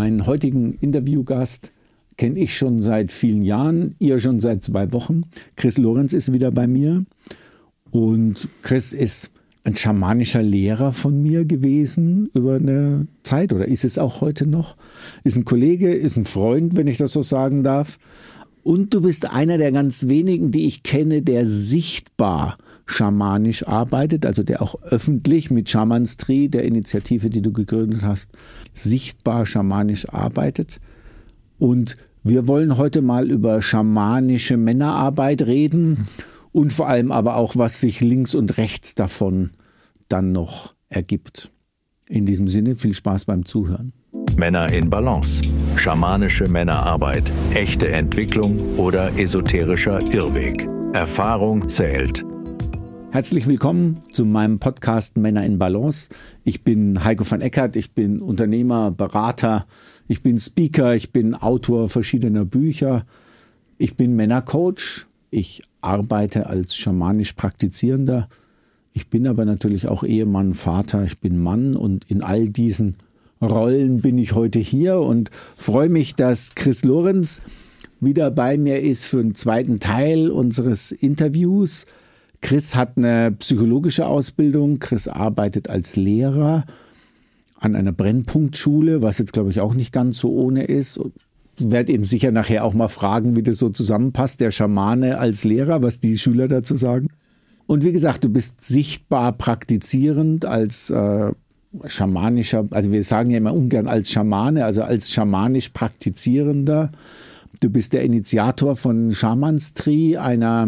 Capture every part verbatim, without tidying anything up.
Meinen heutigen Interviewgast kenne ich schon seit vielen Jahren, ihr schon seit zwei Wochen. Chris Lorenz ist wieder bei mir und Chris ist ein schamanischer Lehrer von mir gewesen über eine Zeit oder ist es auch heute noch. Ist ein Kollege, ist ein Freund, wenn ich das so sagen darf. Und du bist einer der ganz wenigen, die ich kenne, der sichtbar schamanisch arbeitet, also der auch öffentlich mit Shamanstri, der Initiative, die du gegründet hast, sichtbar schamanisch arbeitet. Und wir wollen heute mal über schamanische Männerarbeit reden und vor allem aber auch, was sich links und rechts davon dann noch ergibt. In diesem Sinne, viel Spaß beim Zuhören. Männer in Balance. Schamanische Männerarbeit. Echte Entwicklung oder esoterischer Irrweg. Erfahrung zählt. Herzlich willkommen zu meinem Podcast Männer in Balance. Ich bin Heiko van Eckert, ich bin Unternehmer, Berater, ich bin Speaker, ich bin Autor verschiedener Bücher, ich bin Männercoach, ich arbeite als schamanisch Praktizierender, ich bin aber natürlich auch Ehemann, Vater, ich bin Mann und in all diesen Rollen bin ich heute hier und freue mich, dass Chris Lorenz wieder bei mir ist für den zweiten Teil unseres Interviews. Chris hat eine psychologische Ausbildung. Chris arbeitet als Lehrer an einer Brennpunktschule, was jetzt, glaube ich, auch nicht ganz so ohne ist. Ich werde ihn sicher nachher auch mal fragen, wie das so zusammenpasst, der Schamane als Lehrer, was die Schüler dazu sagen. Und wie gesagt, du bist sichtbar praktizierend als äh, schamanischer, also wir sagen ja immer ungern als Schamane, also als schamanisch Praktizierender. Du bist der Initiator von Shamanstri, einer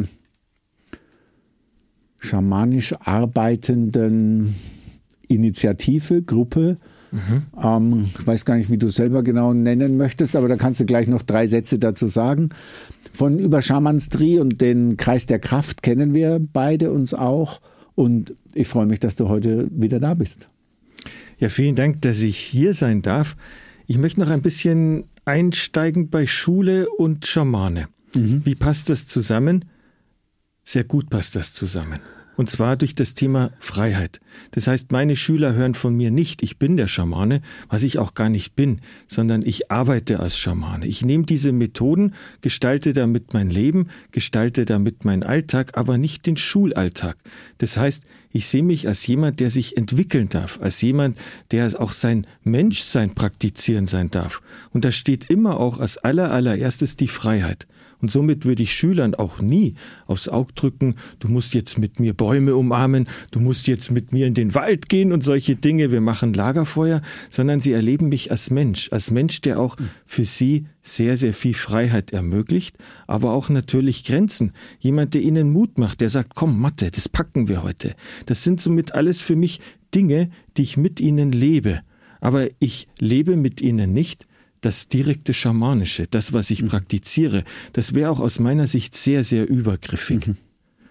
schamanisch arbeitenden Initiative, Gruppe. Mhm. Ähm, ich weiß gar nicht, wie du es selber genau nennen möchtest, aber da kannst du gleich noch drei Sätze dazu sagen. Von über Shamanstri und den Kreis der Kraft kennen wir beide uns auch und ich freue mich, dass du heute wieder da bist. Ja, vielen Dank, dass ich hier sein darf. Ich möchte noch ein bisschen einsteigen bei Schule und Schamane. Mhm. Wie passt das zusammen? Sehr gut passt das zusammen. Und zwar durch das Thema Freiheit. Das heißt, meine Schüler hören von mir nicht, ich bin der Schamane, was ich auch gar nicht bin, sondern ich arbeite als Schamane. Ich nehme diese Methoden, gestalte damit mein Leben, gestalte damit meinen Alltag, aber nicht den Schulalltag. Das heißt, ich sehe mich als jemand, der sich entwickeln darf, als jemand, der auch sein Menschsein praktizieren sein darf. Und da steht immer auch als aller, allererstes die Freiheit. Und somit würde ich Schülern auch nie aufs Auge drücken, du musst jetzt mit mir Bäume umarmen, du musst jetzt mit mir in den Wald gehen und solche Dinge, wir machen Lagerfeuer, sondern sie erleben mich als Mensch, als Mensch, der auch für sie sehr, sehr viel Freiheit ermöglicht, aber auch natürlich Grenzen. Jemand, der ihnen Mut macht, der sagt, komm Mathe, das packen wir heute. Das sind somit alles für mich Dinge, die ich mit ihnen lebe. Aber ich lebe mit ihnen nicht das direkte Schamanische, das, was ich mhm. praktiziere. Das wäre auch aus meiner Sicht sehr, sehr übergriffig. Mhm.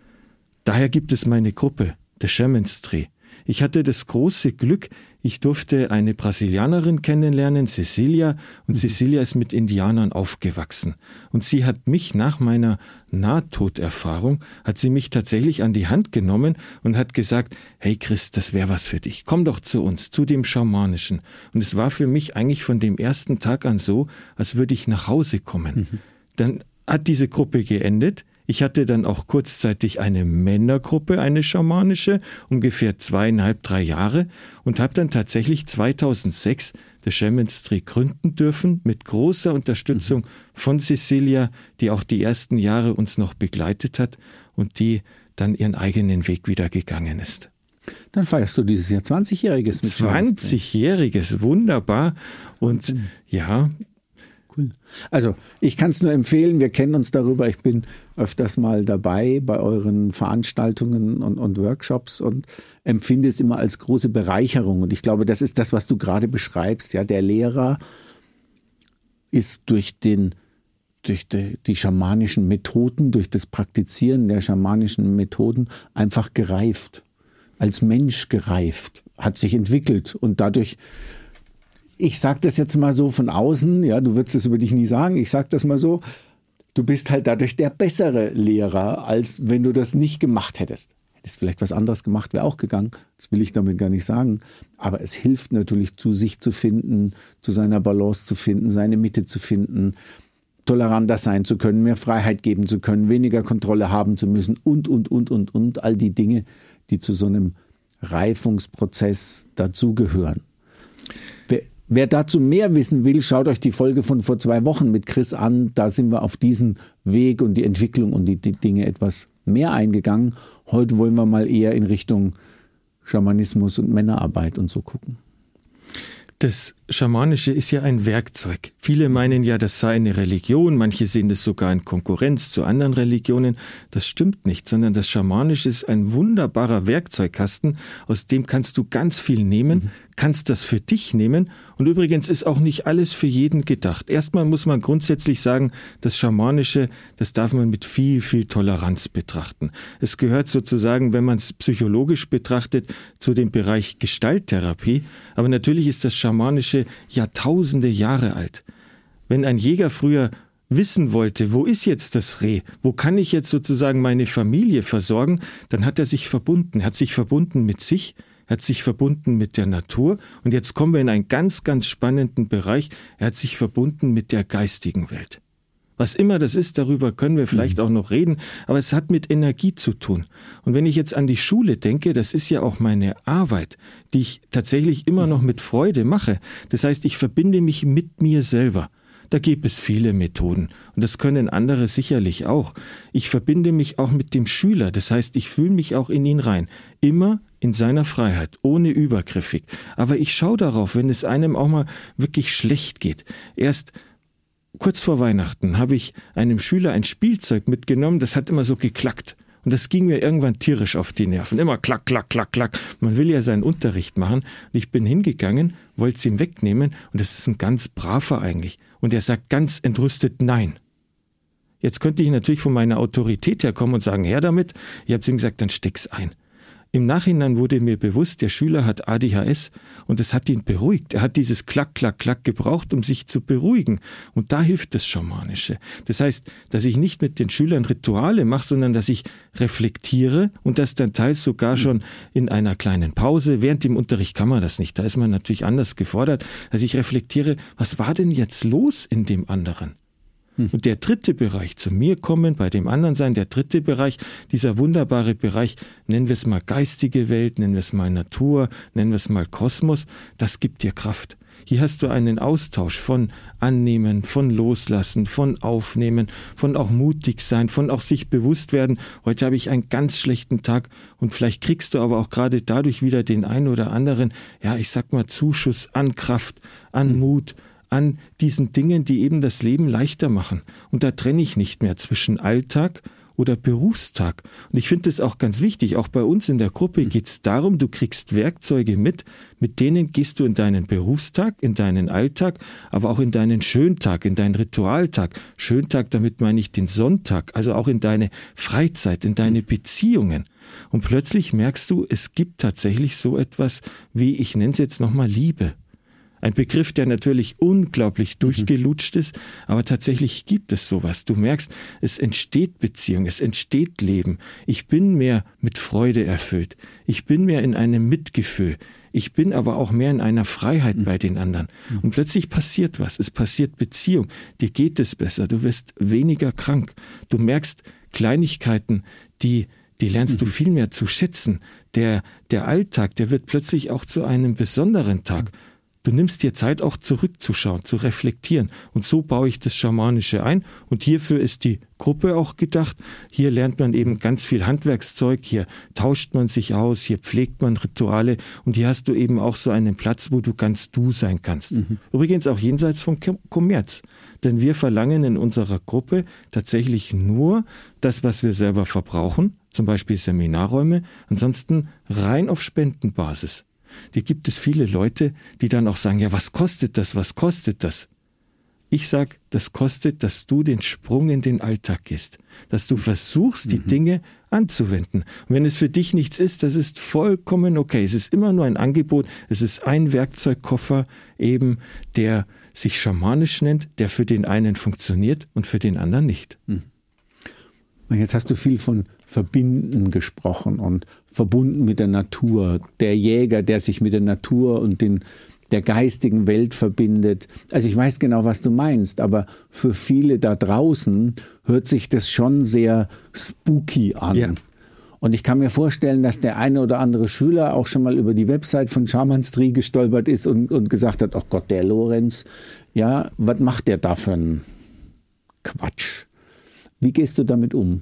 Daher gibt es meine Gruppe, der Shamanstri. Ich hatte das große Glück, ich durfte eine Brasilianerin kennenlernen, Cecilia, und mhm. Cecilia ist mit Indianern aufgewachsen. Und sie hat mich nach meiner Nahtoderfahrung, hat sie mich tatsächlich an die Hand genommen und hat gesagt, hey Chris, das wäre was für dich, komm doch zu uns, zu dem Schamanischen. Und es war für mich eigentlich von dem ersten Tag an so, als würde ich nach Hause kommen. Mhm. Dann hat diese Gruppe geendet. Ich hatte dann auch kurzzeitig eine Männergruppe, eine schamanische, ungefähr zweieinhalb, drei Jahre und habe dann tatsächlich zweitausendsechs das Shamanstri gründen dürfen mit großer Unterstützung mhm. von Cecilia, die auch die ersten Jahre uns noch begleitet hat und die dann ihren eigenen Weg wieder gegangen ist. Dann feierst du dieses Jahr zwanzigjähriges mit zwanzigjähriges, wunderbar und Wahnsinn. Ja, cool. Also ich kann es nur empfehlen, wir kennen uns darüber, ich bin öfters mal dabei bei euren Veranstaltungen und, und Workshops und empfinde es immer als große Bereicherung und ich glaube, das ist das, was du gerade beschreibst. Ja, der Lehrer ist durch den durch die, die schamanischen Methoden, durch das Praktizieren der schamanischen Methoden einfach gereift, als Mensch gereift, hat sich entwickelt und dadurch. Ich sage das jetzt mal so von außen, ja, du würdest es über dich nie sagen, ich sage das mal so, du bist halt dadurch der bessere Lehrer, als wenn du das nicht gemacht hättest. hättest vielleicht was anderes gemacht, wäre auch gegangen. Das will ich damit gar nicht sagen. Aber es hilft natürlich, zu sich zu finden, zu seiner Balance zu finden, seine Mitte zu finden, toleranter sein zu können, mehr Freiheit geben zu können, weniger Kontrolle haben zu müssen und, und, und, und, und. All die Dinge, die zu so einem Reifungsprozess dazugehören. Wer, wer dazu mehr wissen will, schaut euch die Folge von vor zwei Wochen mit Chris an. Da sind wir auf diesen Weg und die Entwicklung und die, die Dinge etwas mehr eingegangen. Heute wollen wir mal eher in Richtung Schamanismus und Männerarbeit und so gucken. Das Schamanische ist ja ein Werkzeug. Viele meinen ja, das sei eine Religion, manche sehen das sogar in Konkurrenz zu anderen Religionen. Das stimmt nicht, sondern das Schamanische ist ein wunderbarer Werkzeugkasten, aus dem kannst du ganz viel nehmen, mhm. kannst das für dich nehmen und übrigens ist auch nicht alles für jeden gedacht. Erstmal muss man grundsätzlich sagen, das Schamanische, das darf man mit viel, viel Toleranz betrachten. Es gehört sozusagen, wenn man es psychologisch betrachtet, zu dem Bereich Gestalttherapie, aber natürlich ist das Schamanische Jahrtausende Jahre alt. Wenn ein Jäger früher wissen wollte, wo ist jetzt das Reh, wo kann ich jetzt sozusagen meine Familie versorgen, dann hat er sich verbunden, er hat sich verbunden mit sich, er hat sich verbunden mit der Natur und jetzt kommen wir in einen ganz, ganz spannenden Bereich, er hat sich verbunden mit der geistigen Welt. Was immer das ist, darüber können wir vielleicht auch noch reden, aber es hat mit Energie zu tun. Und wenn ich jetzt an die Schule denke, das ist ja auch meine Arbeit, die ich tatsächlich immer noch mit Freude mache. Das heißt, ich verbinde mich mit mir selber. Da gibt es viele Methoden und das können andere sicherlich auch. Ich verbinde mich auch mit dem Schüler, das heißt, ich fühle mich auch in ihn rein. Immer in seiner Freiheit, ohne übergriffig. Aber ich schaue darauf, wenn es einem auch mal wirklich schlecht geht. Erst kurz vor Weihnachten habe ich einem Schüler ein Spielzeug mitgenommen, das hat immer so geklackt. Und das ging mir irgendwann tierisch auf die Nerven. Immer klack, klack, klack, klack. Man will ja seinen Unterricht machen. Und ich bin hingegangen, wollte es ihm wegnehmen. Und das ist ein ganz braver eigentlich. Und er sagt ganz entrüstet Nein. Jetzt könnte ich natürlich von meiner Autorität herkommen und sagen, her damit. Ich habe zu ihm gesagt, dann steck's ein. Im Nachhinein wurde mir bewusst, der Schüler hat A D H S und es hat ihn beruhigt. Er hat dieses Klack, Klack, Klack gebraucht, um sich zu beruhigen. Und da hilft das Schamanische. Das heißt, dass ich nicht mit den Schülern Rituale mache, sondern dass ich reflektiere und das dann teils sogar schon in einer kleinen Pause. Während dem Unterricht kann man das nicht. Da ist man natürlich anders gefordert. Dass ich reflektiere, was war denn jetzt los in dem anderen? Und der dritte Bereich, zu mir kommen, bei dem anderen sein, der dritte Bereich, dieser wunderbare Bereich, nennen wir es mal geistige Welt, nennen wir es mal Natur, nennen wir es mal Kosmos, das gibt dir Kraft. Hier hast du einen Austausch von Annehmen, von Loslassen, von Aufnehmen, von auch mutig sein, von auch sich bewusst werden. Heute habe ich einen ganz schlechten Tag und vielleicht kriegst du aber auch gerade dadurch wieder den einen oder anderen, ja, ich sag mal Zuschuss an Kraft, an Mut, an diesen Dingen, die eben das Leben leichter machen. Und da trenne ich nicht mehr zwischen Alltag oder Berufstag. Und ich finde das auch ganz wichtig. Auch bei uns in der Gruppe geht es darum, du kriegst Werkzeuge mit, mit denen gehst du in deinen Berufstag, in deinen Alltag, aber auch in deinen Schöntag, in deinen Ritualtag. Schöntag, damit meine ich den Sonntag, also auch in deine Freizeit, in deine Beziehungen. Und plötzlich merkst du, es gibt tatsächlich so etwas wie, ich nenne es jetzt nochmal Liebe. Ein Begriff, der natürlich unglaublich durchgelutscht ist, aber tatsächlich gibt es sowas. Du merkst, es entsteht Beziehung, es entsteht Leben. Ich bin mehr mit Freude erfüllt. Ich bin mehr in einem Mitgefühl. Ich bin aber auch mehr in einer Freiheit bei den anderen. Und plötzlich passiert was. Es passiert Beziehung. Dir geht es besser. Du wirst weniger krank. Du merkst Kleinigkeiten, die Die lernst du viel mehr zu schätzen. Der, der Alltag, der wird plötzlich auch zu einem besonderen Tag. Du nimmst dir Zeit, auch zurückzuschauen, zu reflektieren. Und so baue ich das Schamanische ein. Und hierfür ist die Gruppe auch gedacht. Hier lernt man eben ganz viel Handwerkszeug. Hier tauscht man sich aus. Hier pflegt man Rituale. Und hier hast du eben auch so einen Platz, wo du ganz du sein kannst. Mhm. Übrigens auch jenseits vom Kommerz. Denn wir verlangen in unserer Gruppe tatsächlich nur das, was wir selber verbrauchen. Zum Beispiel Seminarräume. Ansonsten rein auf Spendenbasis. Hier gibt es viele Leute, die dann auch sagen, ja, was kostet das, was kostet das? Ich sage, das kostet, dass du den Sprung in den Alltag gehst, dass du versuchst, die mhm. Dinge anzuwenden. Und wenn es für dich nichts ist, das ist vollkommen okay. Es ist immer nur ein Angebot, es ist ein Werkzeugkoffer eben, der sich schamanisch nennt, der für den einen funktioniert und für den anderen nicht. Mhm. Und jetzt hast du viel von Verbinden gesprochen und verbunden mit der Natur. Der Jäger, der sich mit der Natur und den, der geistigen Welt verbindet. Also ich weiß genau, was du meinst, aber für viele da draußen hört sich das schon sehr spooky an. Ja. Und ich kann mir vorstellen, dass der eine oder andere Schüler auch schon mal über die Website von Shamans Tree gestolpert ist und, und gesagt hat, oh Gott, der Lorenz, ja, was macht der da für einen Quatsch? Wie gehst du damit um?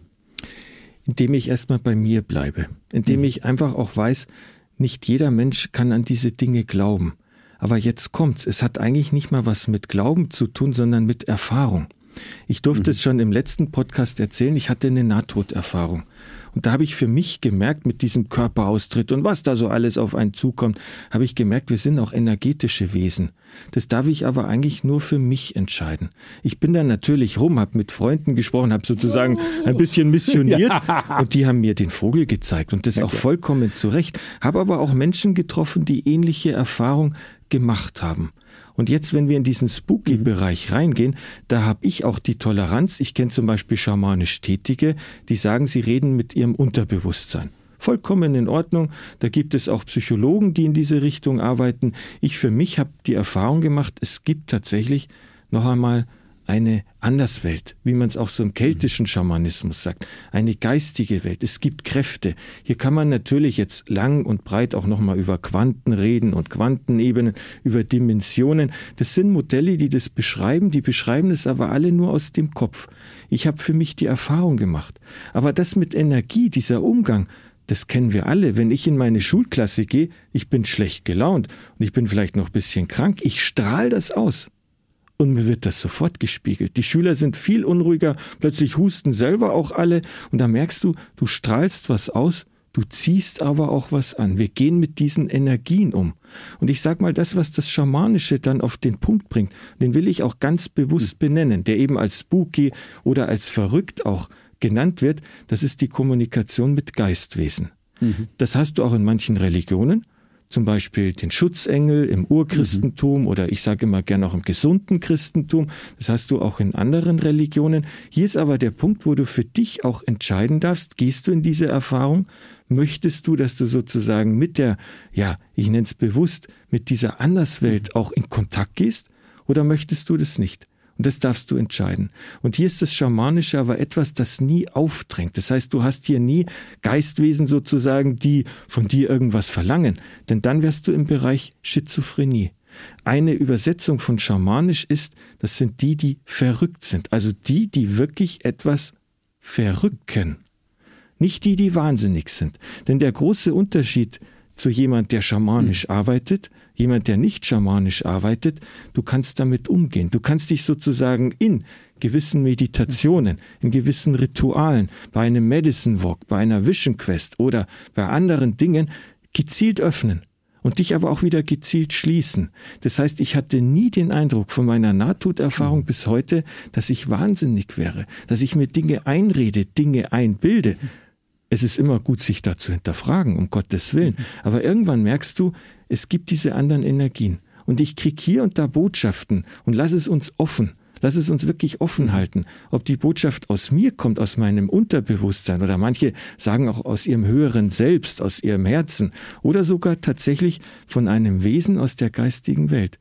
Indem ich erstmal bei mir bleibe. Indem mhm. ich einfach auch weiß, nicht jeder Mensch kann an diese Dinge glauben. Aber jetzt kommt's. Es hat eigentlich nicht mal was mit Glauben zu tun, sondern mit Erfahrung. Ich durfte mhm. es schon im letzten Podcast erzählen, ich hatte eine Nahtoderfahrung. Und da habe ich für mich gemerkt, mit diesem Körperaustritt und was da so alles auf einen zukommt, habe ich gemerkt, wir sind auch energetische Wesen. Das darf ich aber eigentlich nur für mich entscheiden. Ich bin dann natürlich rum, habe mit Freunden gesprochen, habe sozusagen ein bisschen missioniert ja. und die haben mir den Vogel gezeigt und das okay. auch vollkommen zu Recht. Habe aber auch Menschen getroffen, die ähnliche Erfahrungen gemacht haben. Und jetzt, wenn wir in diesen Spooky-Bereich reingehen, da habe ich auch die Toleranz. Ich kenne zum Beispiel schamanisch Tätige, die sagen, sie reden mit ihrem Unterbewusstsein. Vollkommen in Ordnung. Da gibt es auch Psychologen, die in diese Richtung arbeiten. Ich für mich habe die Erfahrung gemacht, es gibt tatsächlich noch einmal eine Anderswelt, wie man es auch so im keltischen Schamanismus sagt, eine geistige Welt. Es gibt Kräfte. Hier kann man natürlich jetzt lang und breit auch nochmal über Quanten reden und Quantenebenen, über Dimensionen. Das sind Modelle, die das beschreiben, die beschreiben es aber alle nur aus dem Kopf. Ich habe für mich die Erfahrung gemacht. Aber das mit Energie, dieser Umgang, das kennen wir alle. Wenn ich in meine Schulklasse gehe, ich bin schlecht gelaunt und ich bin vielleicht noch ein bisschen krank, ich strahle das aus. Und mir wird das sofort gespiegelt. Die Schüler sind viel unruhiger, plötzlich husten selber auch alle. Und da merkst du, du strahlst was aus, du ziehst aber auch was an. Wir gehen mit diesen Energien um. Und ich sag mal, das, was das Schamanische dann auf den Punkt bringt, den will ich auch ganz bewusst benennen, der eben als spooky oder als verrückt auch genannt wird, das ist die Kommunikation mit Geistwesen. Mhm. Das hast du auch in manchen Religionen. Zum Beispiel den Schutzengel im Urchristentum mhm. oder ich sage immer gerne auch im gesunden Christentum. Das hast du auch in anderen Religionen. Hier ist aber der Punkt, wo du für dich auch entscheiden darfst, gehst du in diese Erfahrung? Möchtest du, dass du sozusagen mit der, ja, ich nenne es bewusst, mit dieser Anderswelt auch in Kontakt gehst? Oder möchtest du das nicht? Und das darfst du entscheiden. Und hier ist das Schamanische aber etwas, das nie aufdrängt. Das heißt, du hast hier nie Geistwesen sozusagen, die von dir irgendwas verlangen. Denn dann wärst du im Bereich Schizophrenie. Eine Übersetzung von schamanisch ist, das sind die, die verrückt sind. Also die, die wirklich etwas verrücken. Nicht die, die wahnsinnig sind. Denn der große Unterschied zu jemand, der schamanisch mhm. arbeitet, jemand, der nicht schamanisch arbeitet, du kannst damit umgehen. Du kannst dich sozusagen in gewissen Meditationen, in gewissen Ritualen, bei einem Medicine Walk, bei einer Vision Quest oder bei anderen Dingen gezielt öffnen und dich aber auch wieder gezielt schließen. Das heißt, ich hatte nie den Eindruck von meiner Nahtoderfahrung mhm. bis heute, dass ich wahnsinnig wäre, dass ich mir Dinge einrede, Dinge einbilde. Es ist immer gut, sich da zu hinterfragen, um Gottes Willen. Aber irgendwann merkst du, es gibt diese anderen Energien. Und ich krieg hier und da Botschaften und lass es uns offen. Lass es uns wirklich offen halten. Ob die Botschaft aus mir kommt, aus meinem Unterbewusstsein oder manche sagen auch aus ihrem höheren Selbst, aus ihrem Herzen oder sogar tatsächlich von einem Wesen aus der geistigen Welt.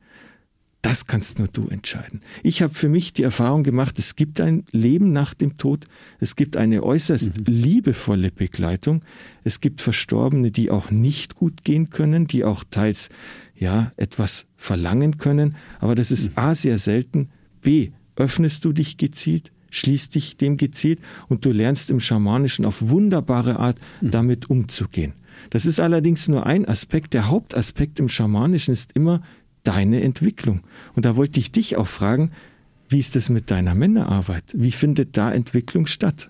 Das kannst nur du entscheiden. Ich habe für mich die Erfahrung gemacht, es gibt ein Leben nach dem Tod, es gibt eine äußerst mhm. liebevolle Begleitung, es gibt Verstorbene, die auch nicht gut gehen können, die auch teils ja etwas verlangen können, aber das ist mhm. A, sehr selten, B, öffnest du dich gezielt, schließt dich dem gezielt und du lernst im Schamanischen auf wunderbare Art mhm. damit umzugehen. Das ist allerdings nur ein Aspekt, der Hauptaspekt im Schamanischen ist immer deine Entwicklung. Und da wollte ich dich auch fragen, wie ist es mit deiner Männerarbeit? Wie findet da Entwicklung statt?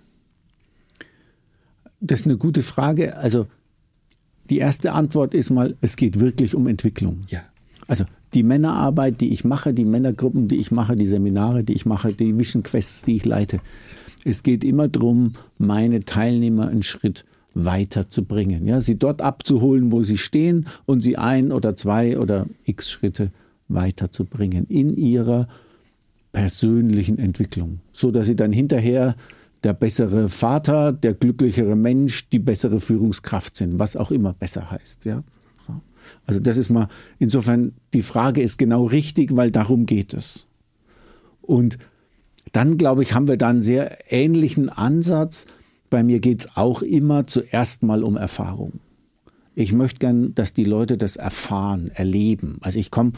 Das ist eine gute Frage. Also die erste Antwort ist mal, es geht wirklich um Entwicklung. Ja. Also die Männerarbeit, die ich mache, die Männergruppen, die ich mache, die Seminare, die ich mache, die Vision Quests, die ich leite. Es geht immer darum, meine Teilnehmer einen Schritt weiterzubringen, ja, sie dort abzuholen, wo sie stehen und sie ein oder zwei oder x Schritte weiterzubringen in ihrer persönlichen Entwicklung, so dass sie dann hinterher der bessere Vater, der glücklichere Mensch, die bessere Führungskraft sind, was auch immer besser heißt. Ja. Also das ist mal, insofern, die Frage ist genau richtig, weil darum geht es. Und dann, glaube ich, haben wir da einen sehr ähnlichen Ansatz. Bei mir geht es auch immer zuerst mal um Erfahrung. Ich möchte gern, dass die Leute das erfahren, erleben. Also ich komme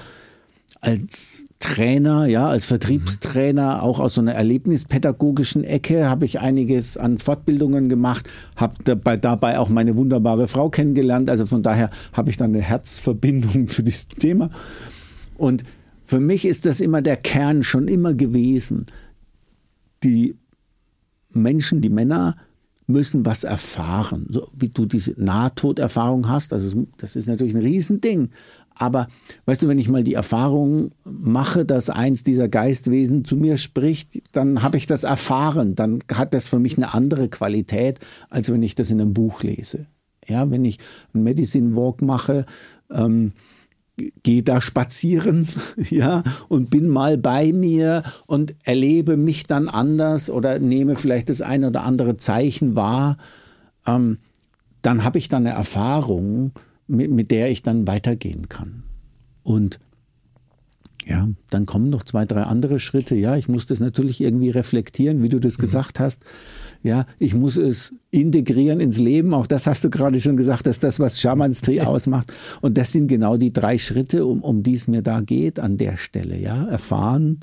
als Trainer, ja, als Vertriebstrainer auch aus so einer erlebnispädagogischen Ecke, habe ich einiges an Fortbildungen gemacht, habe dabei, dabei auch meine wunderbare Frau kennengelernt. Also von daher habe ich dann eine Herzverbindung zu diesem Thema. Und für mich ist das immer der Kern schon immer gewesen. Die Menschen, die Männer müssen was erfahren, so wie du diese Nahtoderfahrung hast. Also das ist natürlich ein Riesending. Aber weißt du, wenn ich mal die Erfahrung mache, dass eins dieser Geistwesen zu mir spricht, dann habe ich das erfahren. Dann hat das für mich eine andere Qualität, als wenn ich das in einem Buch lese. Ja, wenn ich einen Medicine Walk mache, ähm, gehe da spazieren, ja, und bin mal bei mir und erlebe mich dann anders oder nehme vielleicht das ein oder andere Zeichen wahr, ähm, dann habe ich dann eine Erfahrung, mit, mit der ich dann weitergehen kann. Und ja, dann kommen noch zwei, drei andere Schritte. Ja, ich muss das natürlich irgendwie reflektieren, wie du das mhm. gesagt hast. Ja, ich muss es integrieren ins Leben. Auch das hast du gerade schon gesagt, dass das, was Schamanstree ausmacht. Und das sind genau die drei Schritte, um, um die es mir da geht an der Stelle. Ja, erfahren,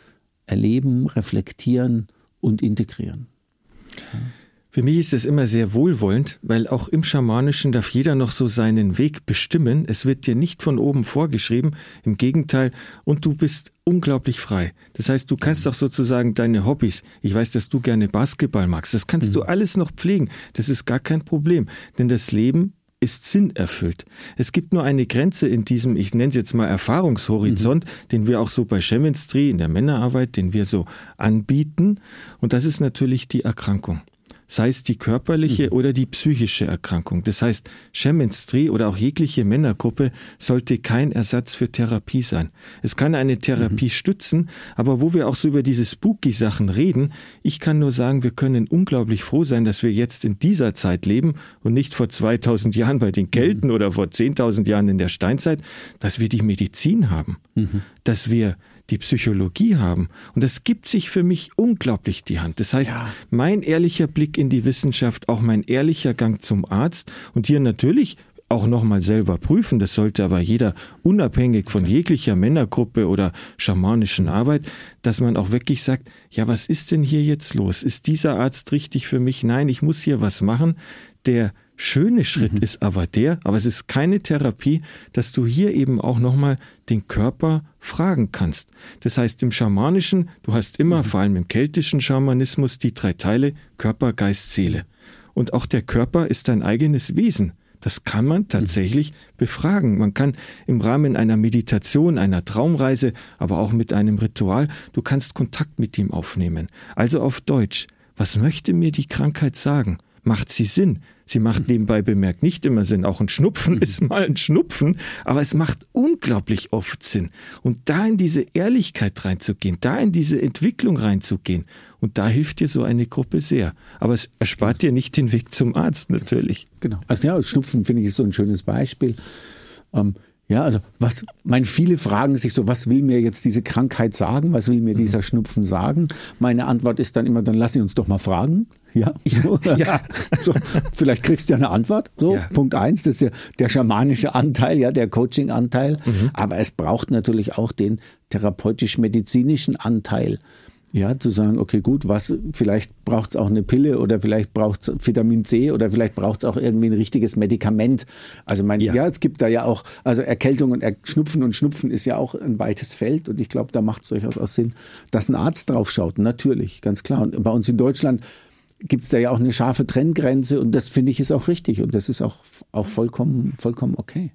erleben, reflektieren und integrieren. Ja. Für mich ist es immer sehr wohlwollend, weil auch im Schamanischen darf jeder noch so seinen Weg bestimmen. Es wird dir nicht von oben vorgeschrieben, im Gegenteil, und du bist unglaublich frei. Das heißt, du kannst auch sozusagen deine Hobbys, ich weiß, dass du gerne Basketball magst, das kannst mhm. du alles noch pflegen. Das ist gar kein Problem, denn das Leben ist sinnerfüllt. Es gibt nur eine Grenze in diesem, ich nenne es jetzt mal Erfahrungshorizont, mhm. den wir auch so bei Shamanstree in der Männerarbeit, den wir so anbieten, und das ist natürlich die Erkrankung. Sei es die körperliche mhm. oder die psychische Erkrankung. Das heißt, Shamanstree oder auch jegliche Männergruppe sollte kein Ersatz für Therapie sein. Es kann eine Therapie mhm. stützen, aber wo wir auch so über diese Spooky-Sachen reden, ich kann nur sagen, wir können unglaublich froh sein, dass wir jetzt in dieser Zeit leben und nicht vor zweitausend Jahren bei den Kelten mhm. oder vor zehntausend Jahren in der Steinzeit, dass wir die Medizin haben, mhm. dass wir die Psychologie haben. Und das gibt sich für mich unglaublich die Hand. Das heißt, ja. mein ehrlicher Blick in die Wissenschaft, auch mein ehrlicher Gang zum Arzt und hier natürlich auch nochmal selber prüfen, das sollte aber jeder unabhängig von jeglicher Männergruppe oder schamanischen Arbeit, dass man auch wirklich sagt, ja, was ist denn hier jetzt los? Ist dieser Arzt richtig für mich? Nein, ich muss hier was machen. Der schöne Schritt mhm. ist aber der, aber es ist keine Therapie, dass du hier eben auch nochmal den Körper fragen kannst. Das heißt, im Schamanischen, du hast immer, mhm. vor allem im keltischen Schamanismus, die drei Teile Körper, Geist, Seele. Und auch der Körper ist dein eigenes Wesen. Das kann man tatsächlich mhm. befragen. Man kann im Rahmen einer Meditation, einer Traumreise, aber auch mit einem Ritual, du kannst Kontakt mit ihm aufnehmen. Also auf Deutsch, was möchte mir die Krankheit sagen? Macht sie Sinn? Sie macht nebenbei bemerkt nicht immer Sinn. Auch ein Schnupfen ist mal ein Schnupfen, aber es macht unglaublich oft Sinn. Und da in diese Ehrlichkeit reinzugehen, da in diese Entwicklung reinzugehen, und da hilft dir so eine Gruppe sehr. Aber es erspart dir nicht den Weg zum Arzt, natürlich. Genau. Also ja, Schnupfen finde ich ist so ein schönes Beispiel. Ähm, Ja, also was, meine viele fragen sich so, was will mir jetzt diese Krankheit sagen? Was will mir dieser Schnupfen sagen? Meine Antwort ist dann immer, dann lass sie uns doch mal fragen. Ja, so, ja. So, vielleicht kriegst du ja eine Antwort. So, ja. Punkt eins, das ist ja der schamanische Anteil, ja, der Coaching-Anteil. Mhm. Aber es braucht natürlich auch den therapeutisch-medizinischen Anteil. Ja, zu sagen, okay, gut, was, vielleicht braucht es auch eine Pille oder vielleicht braucht es Vitamin C oder vielleicht braucht es auch irgendwie ein richtiges Medikament. Also mein, ja. ja, es gibt da ja auch, also Erkältung und er Schnupfen und Schnupfen ist ja auch ein weites Feld und ich glaube, da macht es durchaus auch Sinn, dass ein Arzt drauf schaut. Natürlich, ganz klar. Und bei uns in Deutschland gibt es da ja auch eine scharfe Trenngrenze und das finde ich ist auch richtig und das ist auch, auch vollkommen, vollkommen okay.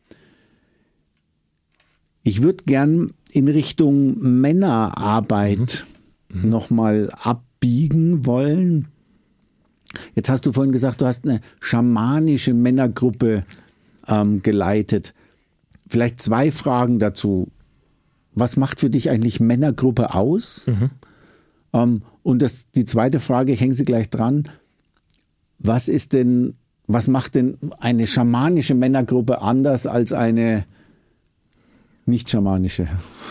Ich würde gern in Richtung Männerarbeit mhm. nochmal abbiegen wollen. Jetzt hast du vorhin gesagt, du hast eine schamanische Männergruppe ähm, geleitet. Vielleicht zwei Fragen dazu. Was macht für dich eigentlich Männergruppe aus? Mhm. Ähm, Und das, die zweite Frage, ich hänge sie gleich dran. Was ist denn, was macht denn eine schamanische Männergruppe anders als eine nicht schamanische?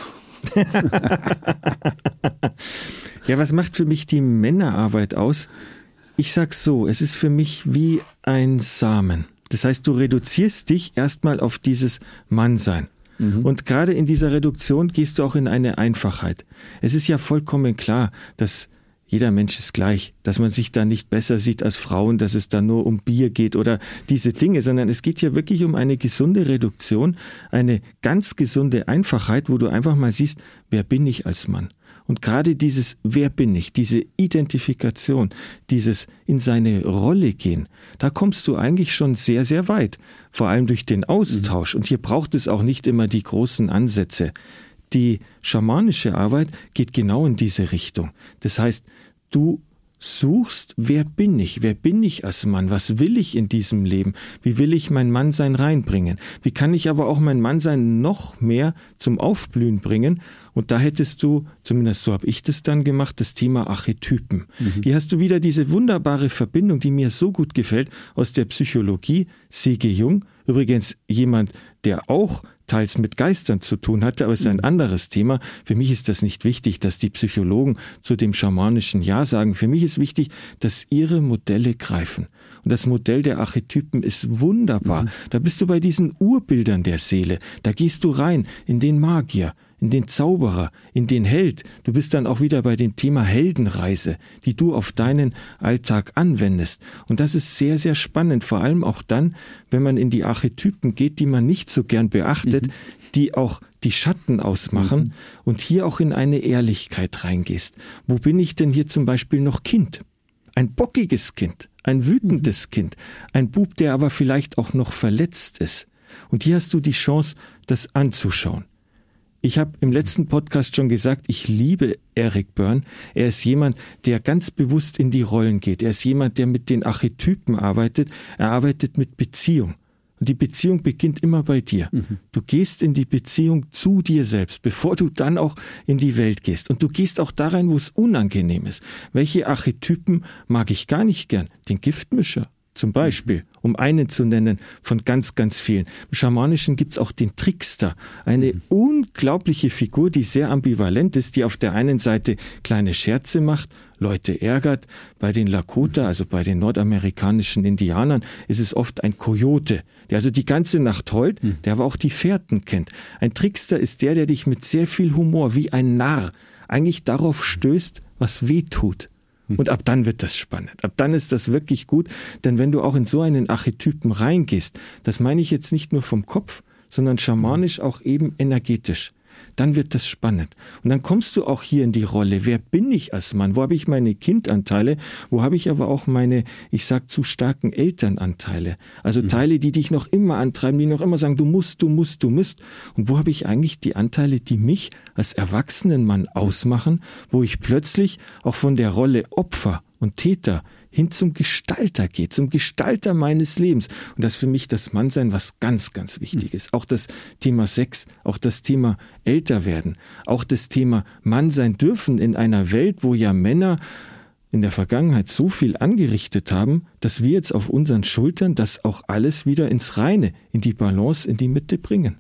Ja, was macht für mich die Männerarbeit aus? Ich sag's so, es ist für mich wie ein Samen. Das heißt, du reduzierst dich erstmal auf dieses Mannsein. Mhm. Und gerade in dieser Reduktion gehst du auch in eine Einfachheit. Es ist ja vollkommen klar, dass jeder Mensch ist gleich, dass man sich da nicht besser sieht als Frauen, dass es da nur um Bier geht oder diese Dinge, sondern es geht hier wirklich um eine gesunde Reduktion, eine ganz gesunde Einfachheit, wo du einfach mal siehst, wer bin ich als Mann? Und gerade dieses wer bin ich, diese Identifikation, dieses in seine Rolle gehen, da kommst du eigentlich schon sehr, sehr weit, vor allem durch den Austausch. Und hier braucht es auch nicht immer die großen Ansätze. Die schamanische Arbeit geht genau in diese Richtung. Das heißt, du suchst, wer bin ich? Wer bin ich als Mann? Was will ich in diesem Leben? Wie will ich mein Mannsein reinbringen? Wie kann ich aber auch mein Mannsein noch mehr zum Aufblühen bringen? Und da hättest du, zumindest so habe ich das dann gemacht, das Thema Archetypen. Mhm. Hier hast du wieder diese wunderbare Verbindung, die mir so gut gefällt, aus der Psychologie. C G Jung, übrigens jemand, der auch teils mit Geistern zu tun hatte, aber es ist ein anderes Thema. Für mich ist das nicht wichtig, dass die Psychologen zu dem schamanischen Ja sagen. Für mich ist wichtig, dass ihre Modelle greifen. Und das Modell der Archetypen ist wunderbar. Mhm. Da bist du bei diesen Urbildern der Seele. Da gehst du rein in den Magier, in den Zauberer, in den Held. Du bist dann auch wieder bei dem Thema Heldenreise, die du auf deinen Alltag anwendest. Und das ist sehr, sehr spannend, vor allem auch dann, wenn man in die Archetypen geht, die man nicht so gern beachtet, mhm. die auch die Schatten ausmachen mhm. und hier auch in eine Ehrlichkeit reingehst. Wo bin ich denn hier zum Beispiel noch Kind? Ein bockiges Kind, ein wütendes mhm. Kind, ein Bub, der aber vielleicht auch noch verletzt ist. Und hier hast du die Chance, das anzuschauen. Ich habe im letzten Podcast schon gesagt, ich liebe Eric Berne. Er ist jemand, der ganz bewusst in die Rollen geht. Er ist jemand, der mit den Archetypen arbeitet. Er arbeitet mit Beziehung. Und die Beziehung beginnt immer bei dir. Mhm. Du gehst in die Beziehung zu dir selbst, bevor du dann auch in die Welt gehst. Und du gehst auch da rein, wo es unangenehm ist. Welche Archetypen mag ich gar nicht gern? Den Giftmischer. Zum Beispiel, um einen zu nennen von ganz, ganz vielen. Im Schamanischen gibt's auch den Trickster, eine mhm. unglaubliche Figur, die sehr ambivalent ist, die auf der einen Seite kleine Scherze macht, Leute ärgert. Bei den Lakota, also bei den nordamerikanischen Indianern, ist es oft ein Kojote, der also die ganze Nacht heult, mhm. der aber auch die Fährten kennt. Ein Trickster ist der, der dich mit sehr viel Humor, wie ein Narr, eigentlich darauf stößt, was weh tut. Und ab dann wird das spannend. Ab dann ist das wirklich gut, denn wenn du auch in so einen Archetypen reingehst, das meine ich jetzt nicht nur vom Kopf, sondern schamanisch auch eben energetisch, dann wird das spannend. Und dann kommst du auch hier in die Rolle, wer bin ich als Mann? Wo habe ich meine Kindanteile? Wo habe ich aber auch meine, ich sag zu starken Elternanteile? Also mhm. Teile, die dich noch immer antreiben, die noch immer sagen, du musst, du musst, du musst. Und wo habe ich eigentlich die Anteile, die mich als erwachsenen Mann ausmachen, wo ich plötzlich auch von der Rolle Opfer und Täter hin zum Gestalter geht, zum Gestalter meines Lebens. Und das ist für mich das Mannsein, was ganz, ganz wichtig ist. Auch das Thema Sex, auch das Thema Älterwerden, auch das Thema Mann sein dürfen in einer Welt, wo ja Männer in der Vergangenheit so viel angerichtet haben, dass wir jetzt auf unseren Schultern das auch alles wieder ins Reine, in die Balance, in die Mitte bringen.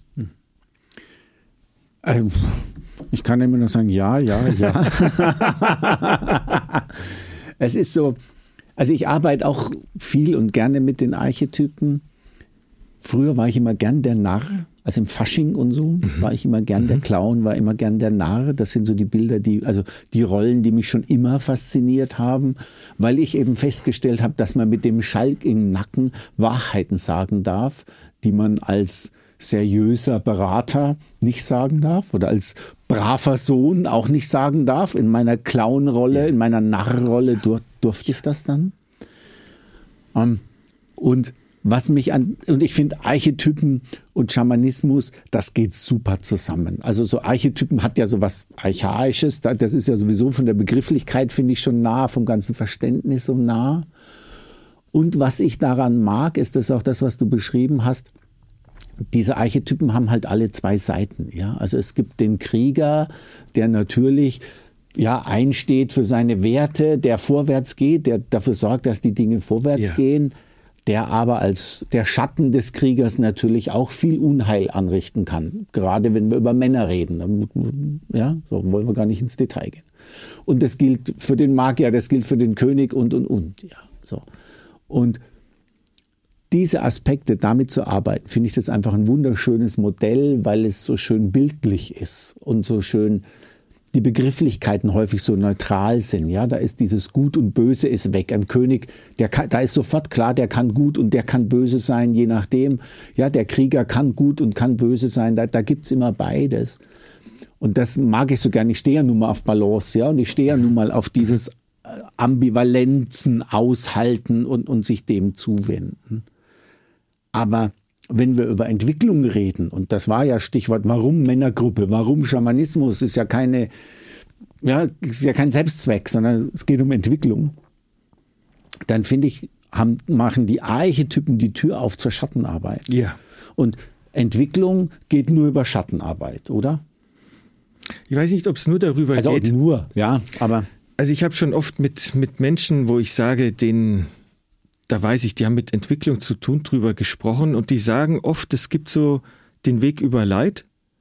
Ähm, ich kann immer nur sagen, ja, ja, ja. Es ist so, also ich arbeite auch viel und gerne mit den Archetypen. Früher war ich immer gern der Narr, also im Fasching und so, mhm. war ich immer gern mhm. der Clown, war immer gern der Narr. Das sind so die Bilder, die, also die Rollen, die mich schon immer fasziniert haben, weil ich eben festgestellt habe, dass man mit dem Schalk im Nacken Wahrheiten sagen darf, die man als seriöser Berater nicht sagen darf oder als braver Sohn auch nicht sagen darf. In meiner Clown-Rolle, in meiner Narrrolle dur- durfte ich das dann. Um, und was mich an, und ich finde Archetypen und Schamanismus, das geht super zusammen. Also so Archetypen hat ja so was Archaisches, das ist ja sowieso von der Begrifflichkeit, finde ich, schon nah, vom ganzen Verständnis so nah. Und was ich daran mag, ist das auch das, was du beschrieben hast. Diese Archetypen haben halt alle zwei Seiten. Ja? Also es gibt den Krieger, der natürlich ja, einsteht für seine Werte, der vorwärts geht, der dafür sorgt, dass die Dinge vorwärts ja. gehen, der aber als der Schatten des Kriegers natürlich auch viel Unheil anrichten kann. Gerade wenn wir über Männer reden. Ja, so wollen wir gar nicht ins Detail gehen. Und das gilt für den Magier, das gilt für den König und, und, und. Ja, so. Und diese Aspekte, damit zu arbeiten, finde ich das einfach ein wunderschönes Modell, weil es so schön bildlich ist und so schön die Begrifflichkeiten häufig so neutral sind. Ja, da ist dieses Gut und Böse ist weg. Ein König, der kann, da ist sofort klar, der kann gut und der kann böse sein, je nachdem. Ja, der Krieger kann gut und kann böse sein. Da, da gibt's immer beides. Und das mag ich so gerne. Ich stehe ja nun mal auf Balance, ja, und ich stehe ja nun mal auf dieses Ambivalenzen aushalten und, und sich dem zuwenden. Aber wenn wir über Entwicklung reden, und das war ja Stichwort, warum Männergruppe, warum Schamanismus, ist ja keine, ja, ist ja kein Selbstzweck, sondern es geht um Entwicklung, dann finde ich, haben, machen die Archetypen die Tür auf zur Schattenarbeit. Ja. Und Entwicklung geht nur über Schattenarbeit, oder? Ich weiß nicht, ob es nur darüber also geht. Also nur, ja, aber... Also ich habe schon oft mit, mit Menschen, wo ich sage, denen... Da weiß ich, die haben mit Entwicklung zu tun, drüber gesprochen und die sagen oft, es gibt so den Weg über Leid.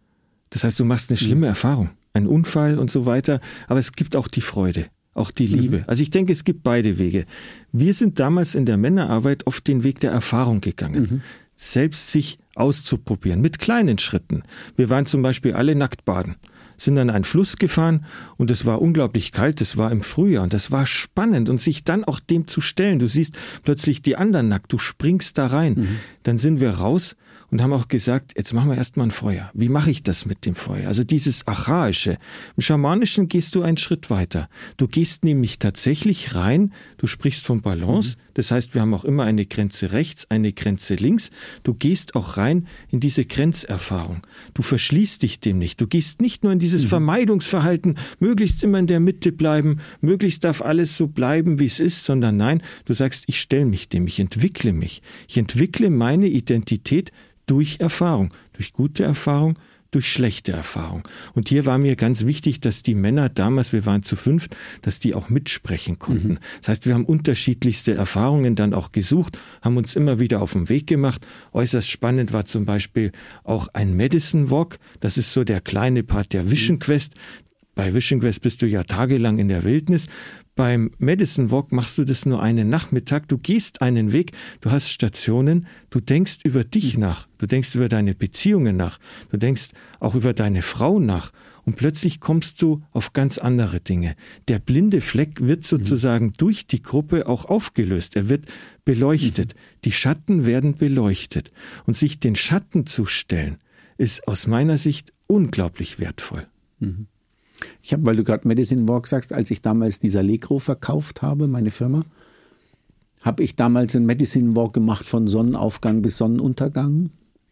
Das heißt, du machst eine schlimme mhm. Erfahrung, einen Unfall und so weiter, aber es gibt auch die Freude, auch die Liebe. Mhm. Also ich denke, es gibt beide Wege. Wir sind damals in der Männerarbeit oft den Weg der Erfahrung gegangen, mhm. selbst sich auszuprobieren, mit kleinen Schritten. Wir waren zum Beispiel alle nackt baden. Sind an einen Fluss gefahren und es war unglaublich kalt, es war im Frühjahr und das war spannend und sich dann auch dem zu stellen. Du siehst plötzlich die anderen nackt, du springst da rein. Mhm. Dann sind wir raus und haben auch gesagt, jetzt machen wir erstmal ein Feuer. Wie mache ich das mit dem Feuer? Also dieses Archaische. Im Schamanischen gehst du einen Schritt weiter. Du gehst nämlich tatsächlich rein, du sprichst von Balance, mhm. das heißt, wir haben auch immer eine Grenze rechts, eine Grenze links. Du gehst auch rein in diese Grenzerfahrung. Du verschließt dich dem nicht. Du gehst nicht nur in dieses mhm. Vermeidungsverhalten, möglichst immer in der Mitte bleiben, möglichst darf alles so bleiben, wie es ist, sondern nein, du sagst, ich stelle mich dem, ich entwickle mich. Ich entwickle meine Identität durch Erfahrung, durch gute Erfahrung, durch schlechte Erfahrung. Und hier war mir ganz wichtig, dass die Männer damals, wir waren zu fünft, dass die auch mitsprechen konnten. Mhm. Das heißt, wir haben unterschiedlichste Erfahrungen dann auch gesucht, haben uns immer wieder auf den Weg gemacht. Äußerst spannend war zum Beispiel auch ein Medicine Walk. Das ist so der kleine Part der Vision Quest. Bei Vision Quest bist du ja tagelang in der Wildnis. Beim Medicine Walk machst du das nur einen Nachmittag. Du gehst einen Weg, du hast Stationen, du denkst über dich nach, du denkst über deine Beziehungen nach, du denkst auch über deine Frau nach und plötzlich kommst du auf ganz andere Dinge. Der blinde Fleck wird sozusagen mhm. durch die Gruppe auch aufgelöst, er wird beleuchtet. Mhm. Die Schatten werden beleuchtet und sich den Schatten zu stellen, ist aus meiner Sicht unglaublich wertvoll. Mhm. Ich habe, weil du gerade Medicine Walk sagst, als ich damals die Salegro verkauft habe, meine Firma, habe ich damals einen Medicine Walk gemacht von Sonnenaufgang bis Sonnenuntergang,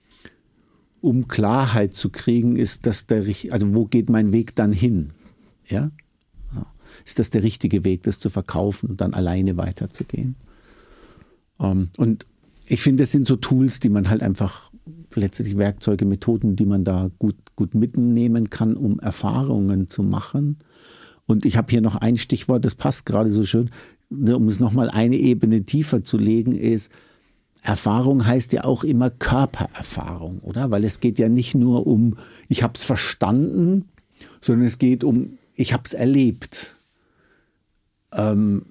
um Klarheit zu kriegen, ist das der, also wo geht mein Weg dann hin? Ja? Ist das der richtige Weg, das zu verkaufen und dann alleine weiterzugehen? Und ich finde, das sind so Tools, die man halt einfach, letztlich Werkzeuge, Methoden, die man da gut, gut mitnehmen kann, um Erfahrungen zu machen. Und ich habe hier noch ein Stichwort, das passt gerade so schön, um es nochmal eine Ebene tiefer zu legen, ist, Erfahrung heißt ja auch immer Körpererfahrung, oder? Weil es geht ja nicht nur um, ich habe es verstanden, sondern es geht um, ich habe es erlebt. Ähm,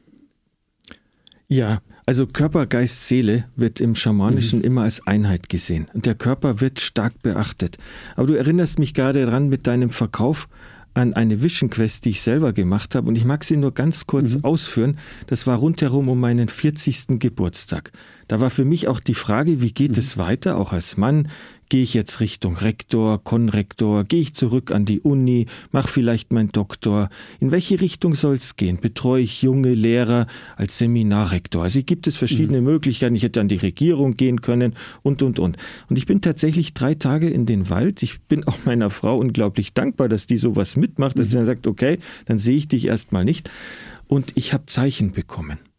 ja, also Körper, Geist, Seele wird im Schamanischen mhm. immer als Einheit gesehen. Und der Körper wird stark beachtet. Aber du erinnerst mich gerade dran mit deinem Verkauf an eine Vision Quest, die ich selber gemacht habe. Und ich mag sie nur ganz kurz mhm. ausführen. Das war rundherum um meinen vierzigsten Geburtstag. Da war für mich auch die Frage, wie geht mhm. es weiter, auch als Mann? Gehe ich jetzt Richtung Rektor, Konrektor? Gehe ich zurück an die Uni? Mach vielleicht meinen Doktor? In welche Richtung soll es gehen? Betreue ich junge Lehrer als Seminarrektor? Also gibt es verschiedene mhm. Möglichkeiten. Ich hätte an die Regierung gehen können und, und, und. Und ich bin tatsächlich drei Tage in den Wald. Ich bin auch meiner Frau unglaublich dankbar, dass die sowas mitmacht, dass mhm. sie dann sagt, okay, dann sehe ich dich erstmal nicht. Und ich habe Zeichen bekommen.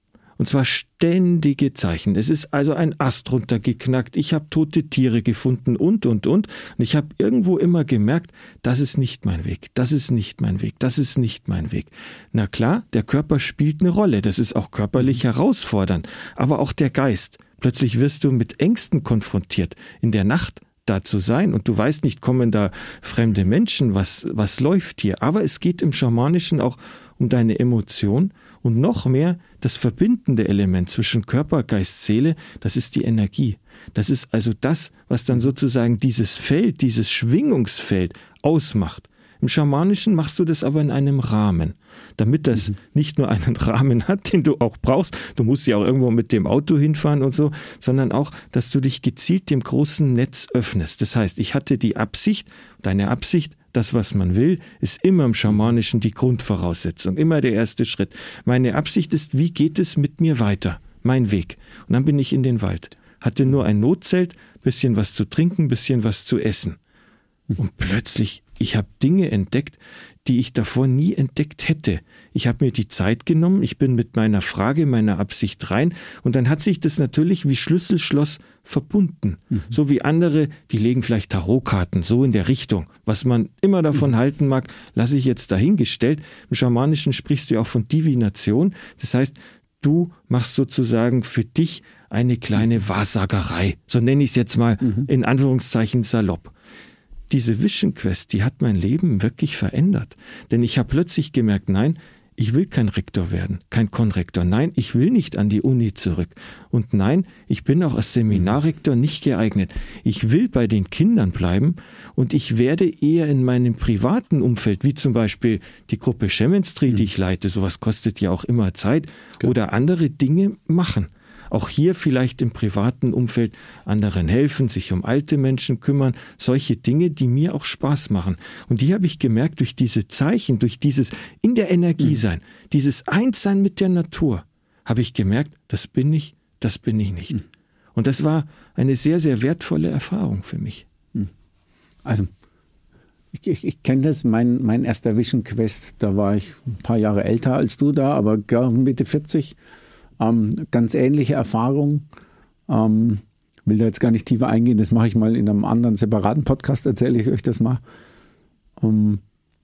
Und zwar ständige Zeichen. Es ist also ein Ast runtergeknackt, ich habe tote Tiere gefunden und, und, und. Und ich habe irgendwo immer gemerkt, das ist nicht mein Weg, das ist nicht mein Weg, das ist nicht mein Weg. Na klar, der Körper spielt eine Rolle, das ist auch körperlich herausfordernd, aber auch der Geist. Plötzlich wirst du mit Ängsten konfrontiert. In der Nacht da zu sein und du weißt nicht, kommen da fremde Menschen, was, was läuft hier. Aber es geht im Schamanischen auch um deine Emotion und noch mehr das verbindende Element zwischen Körper, Geist, Seele, das ist die Energie. Das ist also das, was dann sozusagen dieses Feld, dieses Schwingungsfeld ausmacht. Im Schamanischen machst du das aber in einem Rahmen, damit das mhm. nicht nur einen Rahmen hat, den du auch brauchst, du musst ja auch irgendwo mit dem Auto hinfahren und so, sondern auch, dass du dich gezielt dem großen Netz öffnest. Das heißt, ich hatte die Absicht, deine Absicht, das, was man will, ist immer im Schamanischen die Grundvoraussetzung, immer der erste Schritt. Meine Absicht ist, wie geht es mit mir weiter? Mein Weg. Und dann bin ich in den Wald. Hatte nur ein Notzelt, bisschen was zu trinken, bisschen was zu essen. Und plötzlich, ich habe Dinge entdeckt, die ich davor nie entdeckt hätte. Ich habe mir die Zeit genommen, ich bin mit meiner Frage, meiner Absicht rein und dann hat sich das natürlich wie Schlüssel-Schloss verbunden. Mhm. So wie andere, die legen vielleicht Tarotkarten, so in der Richtung. Was man immer davon mhm. halten mag, lasse ich jetzt dahingestellt. Im Schamanischen sprichst du ja auch von Divination. Das heißt, du machst sozusagen für dich eine kleine Wahrsagerei. So nenne ich es jetzt mal mhm. in Anführungszeichen salopp. Diese Vision Quest, die hat mein Leben wirklich verändert. Denn ich habe plötzlich gemerkt, nein, ich will kein Rektor werden, kein Konrektor. Nein, ich will nicht an die Uni zurück. Und nein, ich bin auch als Seminarrektor nicht geeignet. Ich will bei den Kindern bleiben und ich werde eher in meinem privaten Umfeld, wie zum Beispiel die Gruppe Shemenstri, mhm. die ich leite, sowas kostet ja auch immer Zeit, okay. oder andere Dinge machen. Auch hier vielleicht im privaten Umfeld anderen helfen, sich um alte Menschen kümmern, solche Dinge, die mir auch Spaß machen. Und die habe ich gemerkt durch diese Zeichen, durch dieses in der Energie sein, mhm. dieses Einssein mit der Natur, habe ich gemerkt, das bin ich, das bin ich nicht. Mhm. Und das war eine sehr, sehr wertvolle Erfahrung für mich. Also ich, ich, ich kenne das, mein, mein erster Vision Quest, da war ich ein paar Jahre älter als du da, aber Mitte vierzig. Ähm, ganz ähnliche Erfahrung. Ähm, will da jetzt gar nicht tiefer eingehen, das mache ich mal in einem anderen separaten Podcast, erzähle ich euch das mal. Ähm,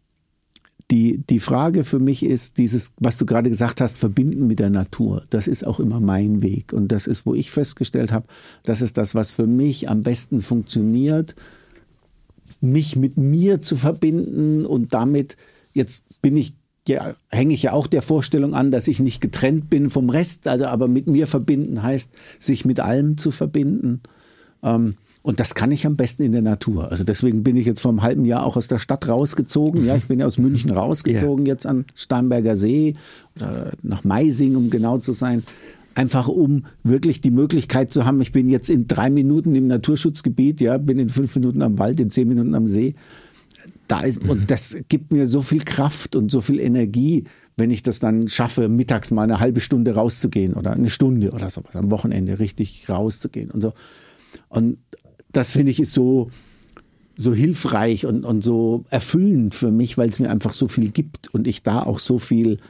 die, die Frage für mich ist, dieses, was du gerade gesagt hast, verbinden mit der Natur. Das ist auch immer mein Weg. Und das ist, wo ich festgestellt habe, das ist das, was für mich am besten funktioniert, mich mit mir zu verbinden und damit, jetzt bin ich Ja, hänge ich ja auch der Vorstellung an, dass ich nicht getrennt bin vom Rest, also aber mit mir verbinden heißt, sich mit allem zu verbinden. Ähm, und das kann ich am besten in der Natur. Also deswegen bin ich jetzt vor einem halben Jahr auch aus der Stadt rausgezogen. Ja, ich bin ja aus München rausgezogen, yeah. jetzt an Starnberger See oder nach Meising, um genau zu sein. Einfach um wirklich die Möglichkeit zu haben, ich bin jetzt in drei Minuten im Naturschutzgebiet, ja, bin in fünf Minuten am Wald, in zehn Minuten am See. Da ist, und das gibt mir so viel Kraft und so viel Energie, wenn ich das dann schaffe, mittags mal eine halbe Stunde rauszugehen oder eine Stunde oder sowas, am Wochenende richtig rauszugehen und so. Und das finde ich ist so, so hilfreich und, und so erfüllend für mich, weil es mir einfach so viel gibt und ich da auch so viel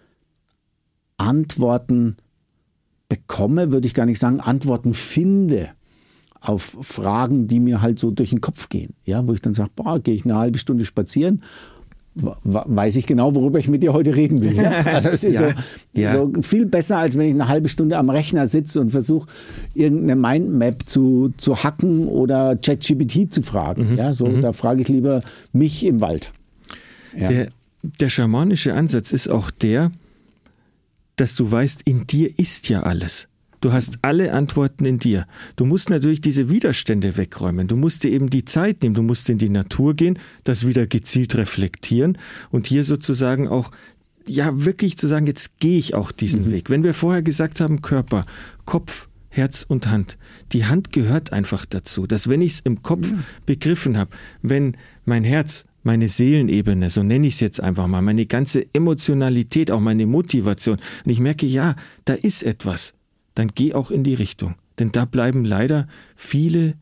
Antworten bekomme, würde ich gar nicht sagen, Antworten finde auf Fragen, die mir halt so durch den Kopf gehen. Ja, wo ich dann sage, boah, gehe ich eine halbe Stunde spazieren, weiß ich genau, worüber ich mit dir heute reden will. Ja? Also es ist ja, so, ja. so viel besser, als wenn ich eine halbe Stunde am Rechner sitze und versuche, irgendeine Mindmap zu, zu hacken oder ChatGPT zu fragen. Mhm. Ja, so, mhm. Da frage ich lieber mich im Wald. Ja. Der, der schamanische Ansatz ist auch der, dass du weißt, in dir ist ja alles. Du hast alle Antworten in dir. Du musst natürlich diese Widerstände wegräumen. Du musst dir eben die Zeit nehmen. Du musst in die Natur gehen, das wieder gezielt reflektieren und hier sozusagen auch, ja wirklich zu sagen, jetzt gehe ich auch diesen mhm. Weg. Wenn wir vorher gesagt haben, Körper, Kopf, Herz und Hand. Die Hand gehört einfach dazu, dass wenn ich es im Kopf mhm. begriffen habe, wenn mein Herz, meine Seelenebene, so nenne ich es jetzt einfach mal, meine ganze Emotionalität, auch meine Motivation, und ich merke, ja, da ist etwas, dann geh auch in die Richtung. Denn da bleiben leider viele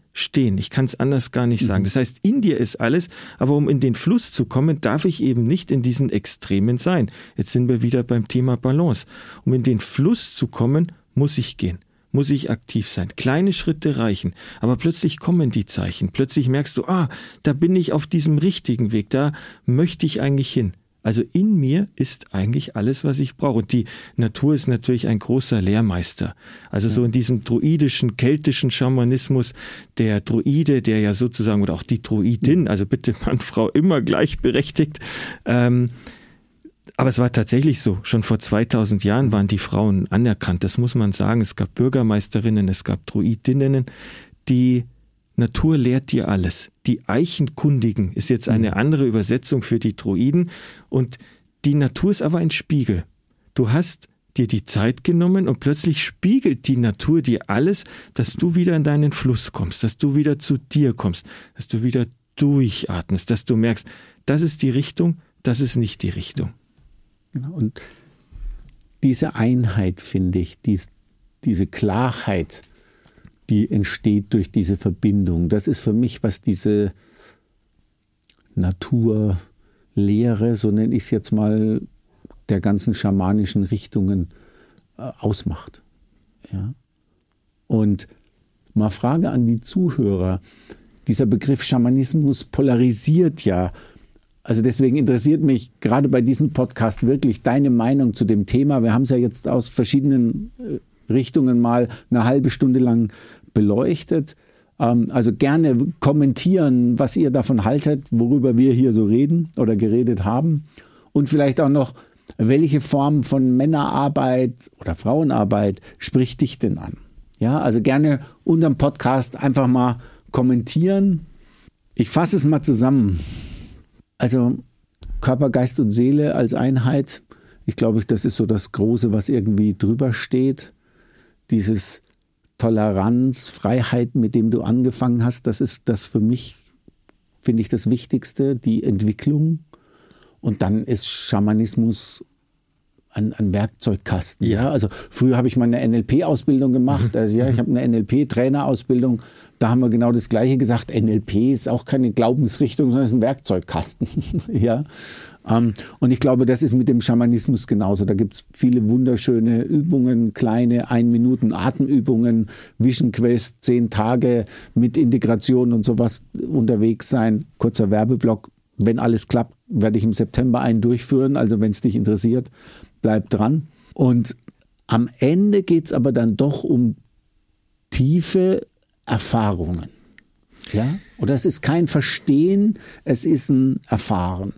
stehen. Ich kann es anders gar nicht sagen. Das heißt, in dir ist alles, aber um in den Fluss zu kommen, darf ich eben nicht in diesen Extremen sein. Jetzt sind wir wieder beim Thema Balance. Um in den Fluss zu kommen, muss ich gehen, muss ich aktiv sein. Kleine Schritte reichen, aber plötzlich kommen die Zeichen. Plötzlich merkst du, ah, da bin ich auf diesem richtigen Weg, da möchte ich eigentlich hin. Also in mir ist eigentlich alles, was ich brauche. Und die Natur ist natürlich ein großer Lehrmeister. Also ja. so in diesem druidischen, keltischen Schamanismus, der Druide, der ja sozusagen, oder auch die Druidin, also bitte Mann, Frau, immer gleichberechtigt. Ähm, aber es war tatsächlich so. Schon vor zweitausend Jahren waren die Frauen anerkannt. Das muss man sagen. Es gab Bürgermeisterinnen, es gab Druidinnen, die Natur lehrt dir alles. Die Eichenkundigen ist jetzt eine andere Übersetzung für die Druiden. Und die Natur ist aber ein Spiegel. Du hast dir die Zeit genommen und plötzlich spiegelt die Natur dir alles, dass du wieder in deinen Fluss kommst, dass du wieder zu dir kommst, dass du wieder durchatmest, dass du merkst, das ist die Richtung, das ist nicht die Richtung. Genau. Und diese Einheit, finde ich, dies, diese Klarheit, die entsteht durch diese Verbindung. Das ist für mich, was diese Naturlehre, so nenne ich es jetzt mal, der ganzen schamanischen Richtungen äh, ausmacht. Ja? Und mal Frage an die Zuhörer. Dieser Begriff Schamanismus polarisiert ja. Also deswegen interessiert mich gerade bei diesem Podcast wirklich deine Meinung zu dem Thema. Wir haben es ja jetzt aus verschiedenen äh, Richtungen mal eine halbe Stunde lang beleuchtet. Also gerne kommentieren, was ihr davon haltet, worüber wir hier so reden oder geredet haben. Und vielleicht auch noch, welche Form von Männerarbeit oder Frauenarbeit spricht dich denn an? Ja, also gerne unterm Podcast einfach mal kommentieren. Ich fasse es mal zusammen. Also Körper, Geist und Seele als Einheit. Ich glaube, das ist so das Große, was irgendwie drüber steht. Dieses Toleranz, Freiheit, mit dem du angefangen hast, das ist das für mich, finde ich, das Wichtigste, die Entwicklung. Und dann ist Schamanismus ein, ein Werkzeugkasten. Ja. Ja? Also früher habe ich mal eine N L P-Ausbildung gemacht. Also ja, ich habe eine N L P-Trainerausbildung. Da haben wir genau das Gleiche gesagt. N L P ist auch keine Glaubensrichtung, sondern ist ein Werkzeugkasten. Ja. Um, und ich glaube, das ist mit dem Schamanismus genauso. Da gibt es viele wunderschöne Übungen, kleine Ein-Minuten-Atemübungen, Vision Quest, zehn Tage mit Integration und sowas unterwegs sein. Kurzer Werbeblock. Wenn alles klappt, werde ich im September einen durchführen. Also wenn es dich interessiert, bleib dran. Und am Ende geht es aber dann doch um tiefe Erfahrungen. Ja? Oder es ist kein Verstehen, es ist ein Erfahren.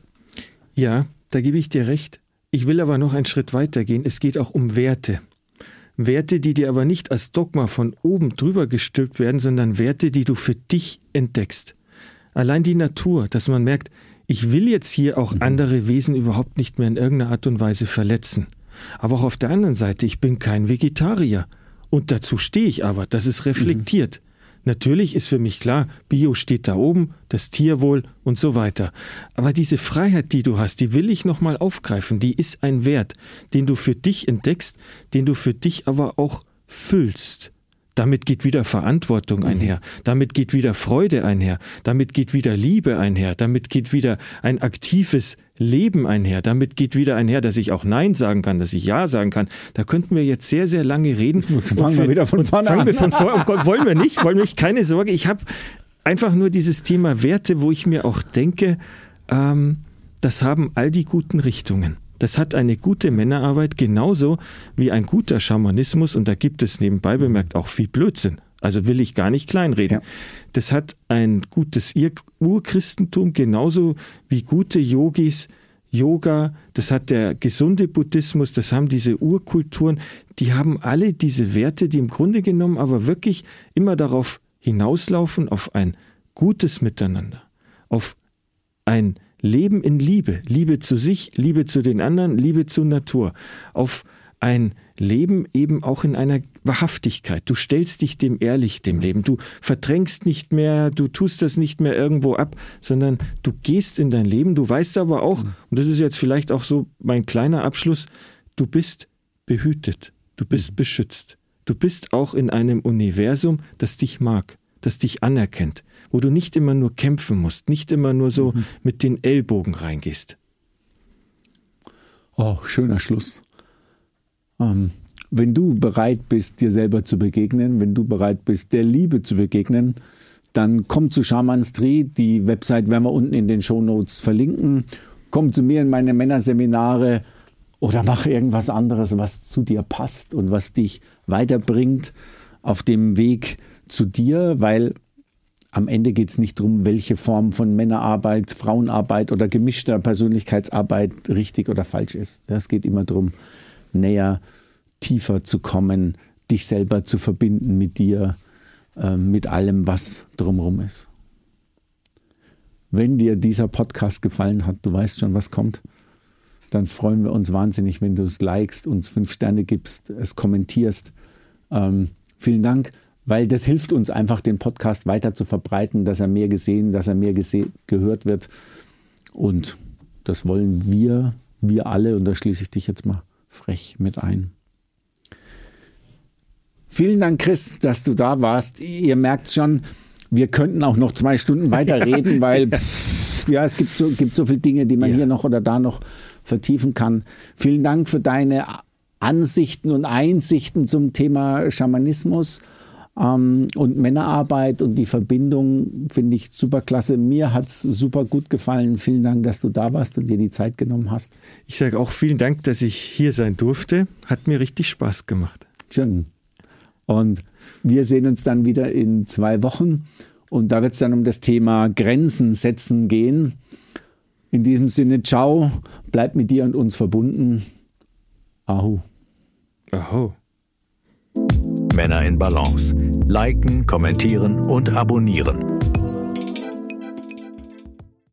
Ja, da gebe ich dir recht. Ich will aber noch einen Schritt weiter gehen. Es geht auch um Werte. Werte, die dir aber nicht als Dogma von oben drüber gestülpt werden, sondern Werte, die du für dich entdeckst. Allein die Natur, dass man merkt, ich will jetzt hier auch andere Wesen überhaupt nicht mehr in irgendeiner Art und Weise verletzen. Aber auch auf der anderen Seite, ich bin kein Vegetarier. Und dazu stehe ich aber, das ist reflektiert. Mhm. Natürlich ist für mich klar, Bio steht da oben, das Tierwohl und so weiter. Aber diese Freiheit, die du hast, die will ich nochmal aufgreifen. Die ist ein Wert, den du für dich entdeckst, den du für dich aber auch füllst. Damit geht wieder Verantwortung einher, mhm. damit geht wieder Freude einher, damit geht wieder Liebe einher, damit geht wieder ein aktives Leben einher, damit geht wieder einher, dass ich auch Nein sagen kann, dass ich Ja sagen kann. Da könnten wir jetzt sehr, sehr lange reden. Fangen wir wieder von vorne an. Wir von vor, oh Gott, wollen wir nicht, wollen wir nicht, keine Sorge. Ich habe einfach nur dieses Thema Werte, wo ich mir auch denke, ähm, das haben all die guten Richtungen. Das hat eine gute Männerarbeit genauso wie ein guter Schamanismus, und da gibt es nebenbei bemerkt auch viel Blödsinn. Also will ich gar nicht kleinreden. Ja. Das hat ein gutes Urchristentum genauso wie gute Yogis, Yoga, das hat der gesunde Buddhismus, das haben diese Urkulturen, die haben alle diese Werte, die im Grunde genommen aber wirklich immer darauf hinauslaufen, auf ein gutes Miteinander, auf ein Leben in Liebe, Liebe zu sich, Liebe zu den anderen, Liebe zur Natur, auf ein Leben eben auch in einer Wahrhaftigkeit. Du stellst dich dem ehrlich, dem Leben. Du verdrängst nicht mehr, du tust das nicht mehr irgendwo ab, sondern du gehst in dein Leben. Du weißt aber auch, und das ist jetzt vielleicht auch so mein kleiner Abschluss, du bist behütet, du bist beschützt. Du bist auch in einem Universum, das dich mag, das dich anerkennt, wo du nicht immer nur kämpfen musst, nicht immer nur so mhm. mit den Ellbogen reingehst. Oh, schöner Schluss. Ähm, wenn du bereit bist, dir selber zu begegnen, wenn du bereit bist, der Liebe zu begegnen, dann komm zu Shaman Street. Die Website werden wir unten in den Shownotes verlinken. Komm zu mir in meine Männerseminare oder mach irgendwas anderes, was zu dir passt und was dich weiterbringt auf dem Weg zu dir, weil am Ende geht es nicht darum, welche Form von Männerarbeit, Frauenarbeit oder gemischter Persönlichkeitsarbeit richtig oder falsch ist. Es geht immer darum, näher, tiefer zu kommen, dich selber zu verbinden mit dir, äh, mit allem, was drumherum ist. Wenn dir dieser Podcast gefallen hat, du weißt schon, was kommt, dann freuen wir uns wahnsinnig, wenn du es likest, uns fünf Sterne gibst, es kommentierst. Ähm, vielen Dank, weil das hilft uns einfach, den Podcast weiter zu verbreiten, dass er mehr gesehen, dass er mehr gese- gehört wird. Und das wollen wir, wir alle, und da schließe ich dich jetzt mal frech mit ein. Vielen Dank, Chris, dass du da warst. Ihr merkt schon, wir könnten auch noch zwei Stunden weiter reden, weil ja, es gibt so, gibt so viele Dinge, die man ja. hier noch oder da noch vertiefen kann. Vielen Dank für deine Ansichten und Einsichten zum Thema Schamanismus ähm, und Männerarbeit und die Verbindung, finde ich super klasse. Mir hat es super gut gefallen. Vielen Dank, dass du da warst und dir die Zeit genommen hast. Ich sage auch vielen Dank, dass ich hier sein durfte. Hat mir richtig Spaß gemacht. Schön. Und wir sehen uns dann wieder in zwei Wochen und da wird es dann um das Thema Grenzen setzen gehen. In diesem Sinne, ciao, bleib mit dir und uns verbunden. Ahu. Aho. Männer in Balance. Liken, kommentieren und abonnieren.